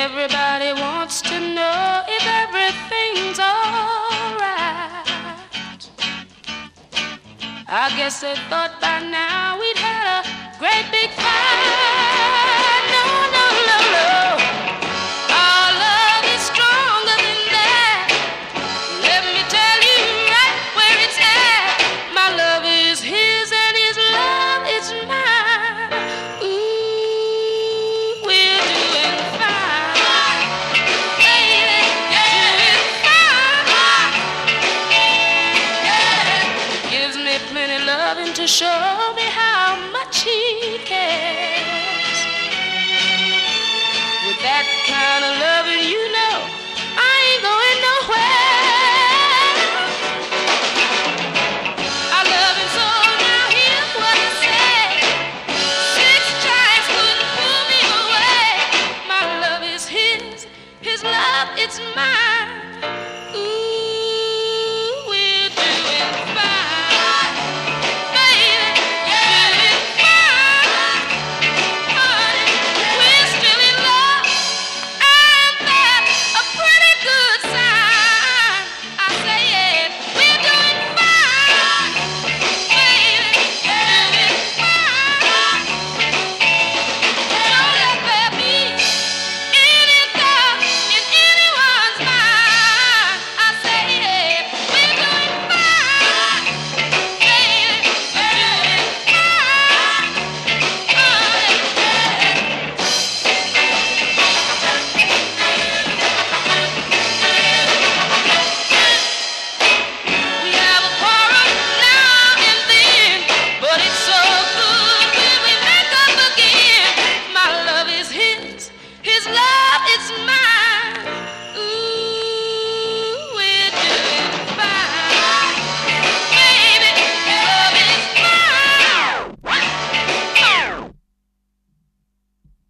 Everybody wants to know if everything's alright. I guess they thought by now we'd had a great big fight. No, no, no, no. Our love is stronger than that. Let me tell you right where it's at. My love is his and his love is mine. Ooh, we're doing fine. Baby, doing fine. Yeah. Gives me plenty loving to show me how much he cares. With that kind of loving, you know, I ain't going nowhere.